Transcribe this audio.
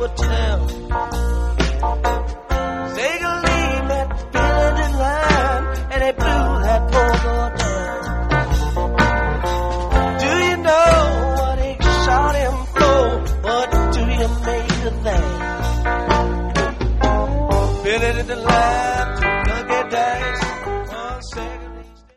would tell. Say you leave that Billy line and they blew that pogo down. Do you know what he shot him for? What do you make of that? Billy the line.